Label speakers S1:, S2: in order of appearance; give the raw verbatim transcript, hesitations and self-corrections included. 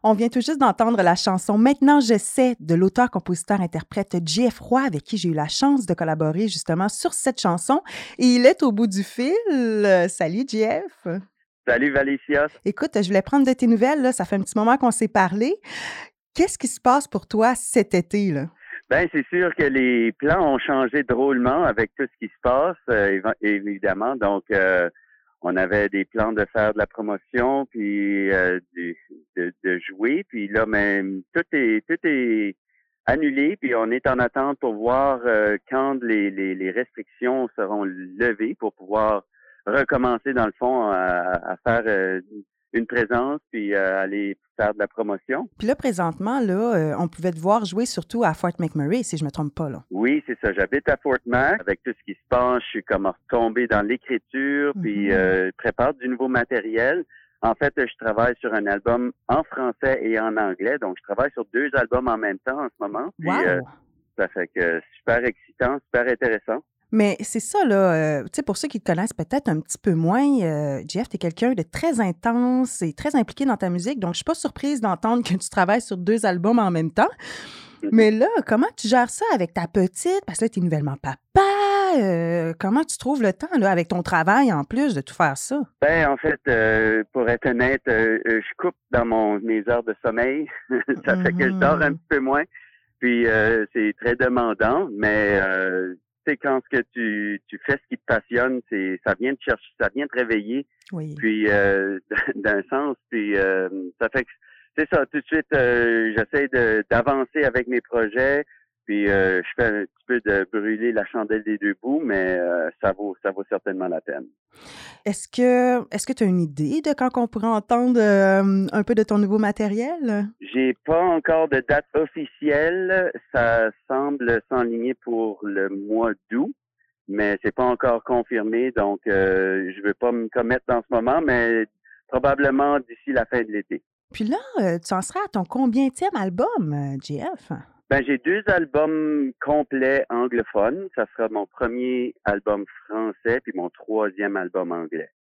S1: On vient tout juste d'entendre la chanson «Maintenant je sais» de l'auteur-compositeur-interprète J F Roy, avec qui j'ai eu la chance de collaborer justement sur cette chanson et il est au bout du fil. Euh, Salut J F.
S2: Salut Valicia.
S1: Écoute, je voulais prendre de tes nouvelles, là. Ça fait un petit moment qu'on s'est parlé. Qu'est-ce qui se passe pour toi cet été, là?
S2: Ben c'est sûr que les plans ont changé drôlement avec tout ce qui se passe, euh, éva- évidemment. Donc euh, on avait des plans de faire de la promotion, puis euh, du- de, de jouer, puis là même tout est tout est annulé, puis on est en attente pour voir euh, quand les, les, les restrictions seront levées pour pouvoir recommencer dans le fond à, à faire euh, une présence, puis euh, aller faire de la promotion.
S1: Puis là, présentement, là, euh, on pouvait te voir jouer surtout à Fort McMurray, si je me trompe pas, là.
S2: Oui, c'est ça. J'habite à Fort Mac. Avec tout ce qui se passe, je suis comme retombé dans l'écriture, puis
S1: Mhm.
S2: euh, prépare du nouveau matériel. En fait, je travaille sur un album en français et en anglais. Donc, je travaille sur deux albums en même temps en ce moment. Puis, euh,
S1: Wow!
S2: ça fait que super excitant, super intéressant.
S1: Mais c'est ça, là, heu, tu sais, pour ceux qui te connaissent peut-être un petit peu moins, heu, Jeff, tu es quelqu'un de très intense et très impliqué dans ta musique, donc je suis pas surprise d'entendre que tu travailles sur deux albums en même temps. Mais là, comment tu gères ça avec ta petite? Parce que là, tu es nouvellement papa, heu, comment tu trouves le temps, là, avec ton travail en plus de tout faire ça?
S2: Ben, en fait, euh, pour être honnête, euh, euh, je coupe dans mon mes heures de sommeil. Ça fait que je dors un
S1: Mhm.
S2: petit peu moins. Puis euh, c'est très demandant, mais euh, tu sais, quand ce que tu, tu fais ce qui te passionne, c'est ça vient te chercher, ça vient te réveiller.
S1: Oui.
S2: Puis euh, d'un sens, puis euh, ça fait que c'est ça, tout de suite, euh, j'essaie de d'avancer avec mes projets. Puis euh, je fais un petit peu de brûler la chandelle des deux bouts, mais euh, ça vaut ça vaut certainement la peine.
S1: Est-ce que est-ce que tu as une idée de quand on pourrait entendre, hem, un peu de ton nouveau matériel?
S2: J'ai pas encore de date officielle. Ça semble s'enligner pour le mois d'août, mais c'est pas encore confirmé. Donc, euh, je veux pas me commettre dans ce moment, mais probablement d'ici la fin de l'été.
S1: Puis là, heu, tu en serais à ton combientième album, heu, J F?
S2: Ben, j'ai deux albums complets anglophones. Ça sera mon premier album français puis mon troisième album anglais.